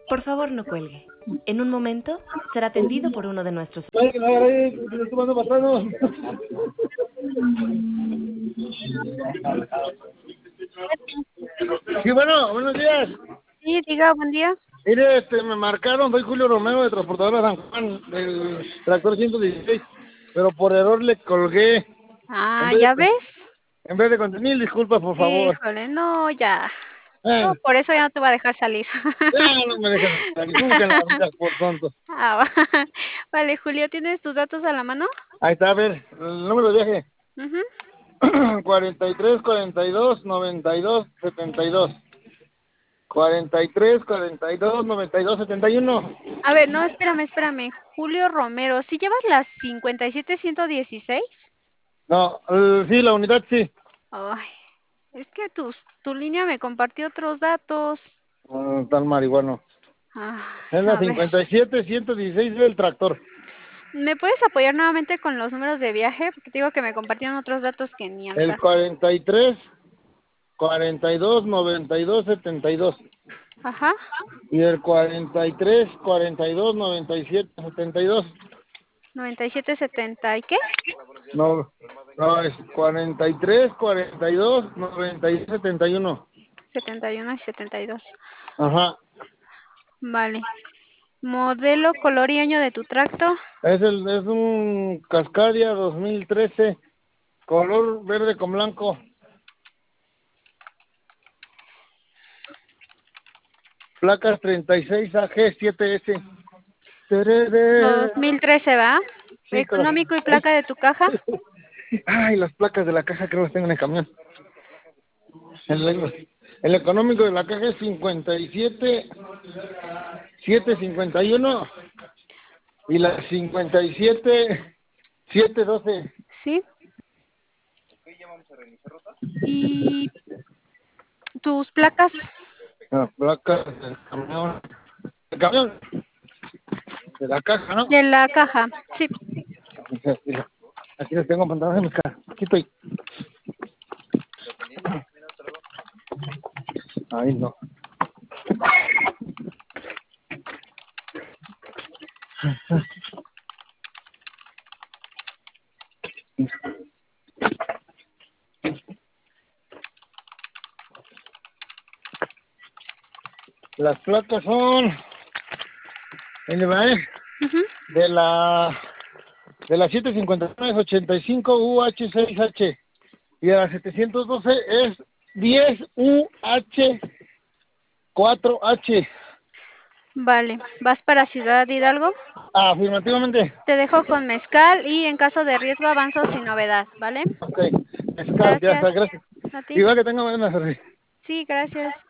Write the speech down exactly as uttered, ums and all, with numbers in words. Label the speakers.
Speaker 1: Por favor, no cuelgue. En un momento será atendido por uno de nuestros...
Speaker 2: Ay, que no haga ahí, que le estoy mandando para atrás, ¿no? Sí, bueno, buenos días.
Speaker 3: Sí, diga, buen día.
Speaker 2: Mire, este, me marcaron, soy Julio Romero de Transportadora San Juan, del tractor ciento dieciséis, pero por error le colgué. En
Speaker 3: Ah,
Speaker 2: vez
Speaker 3: ¿ya
Speaker 2: de,
Speaker 3: ves?
Speaker 2: en vez de contenido, disculpa, por favor.
Speaker 3: Híjole, no, ya. No,
Speaker 2: Eh,
Speaker 3: por eso ya no te voy a dejar salir.
Speaker 2: ya no me dejes salir nunca en la vida por tonto.
Speaker 3: Ah, va. Vale, Julio, ¿tienes tus datos a la mano?
Speaker 2: Ahí está, a ver, el número de viaje.
Speaker 3: Ujú.
Speaker 2: cuarenta y tres, cuarenta y dos, noventa y dos, setenta y dos. cuarenta y tres, cuarenta y dos, noventa y dos, setenta y uno.
Speaker 3: A ver, no, espérame, espérame. Julio Romero, ¿sí llevas las cincuenta y siete ciento dieciséis?
Speaker 2: No, eh, sí, la unidad sí.
Speaker 3: Ay, es que tus, tu línea me compartió otros datos.
Speaker 2: Ah, tan marihuano.
Speaker 3: Ay,
Speaker 2: Es la
Speaker 3: a ver.
Speaker 2: cincuenta y siete, ciento dieciséis del tractor.
Speaker 3: ¿Me puedes apoyar nuevamente con los números de viaje? Porque te digo que me compartieron otros datos que ni al
Speaker 2: El
Speaker 3: caso.
Speaker 2: cuarenta y tres, cuarenta y dos, noventa y dos, setenta y dos.
Speaker 3: Ajá.
Speaker 2: Y el cuarenta y tres, cuarenta y dos, noventa y siete, setenta y dos.
Speaker 3: noventa y siete setenta, ¿y qué?
Speaker 2: No, no, es cuarenta y tres, cuarenta y dos, noventa y dos, setenta y uno.
Speaker 3: setenta y uno y setenta y dos.
Speaker 2: Ajá.
Speaker 3: Vale. Modelo, color y año de tu tracto.
Speaker 2: Es, el, es un Cascadia dos mil trece, color verde con blanco. Placas treinta y seis A G siete S. Tereré.
Speaker 3: dos mil trece, ¿va?
Speaker 2: Sí, pero...
Speaker 3: Económico y
Speaker 2: Ay,
Speaker 3: placa de tu caja.
Speaker 2: ay, las placas de la caja creo que las tengo en el camión. El, el económico de la caja es cincuenta y siete, setecientos cincuenta y uno y la cincuenta y siete, setecientos doce.
Speaker 3: Sí. ¿Y tus placas?
Speaker 2: Las placas del camión. El camión de la caja, ¿no?
Speaker 3: De la caja. Sí.
Speaker 2: Aquí las tengo pantalones en mi cara. Aquí estoy. Ahí no. Las placas son, ahí le va, ¿eh?
Speaker 3: Uh-huh.
Speaker 2: de la de la setecientos cincuenta y nueve es ochenta y cinco U H seis H y de la setecientos doce es diez U H cuatro H.
Speaker 3: Vale. ¿Vas para Ciudad Hidalgo?
Speaker 2: Afirmativamente.
Speaker 3: Te dejo con mezcal y en caso de riesgo avanzo sin novedad, ¿vale?
Speaker 2: Ok, mezcal, ya está,
Speaker 3: Gracias.
Speaker 2: gracias.
Speaker 3: A ti.
Speaker 2: Igual que tenga buena suerte.
Speaker 3: Sí, gracias.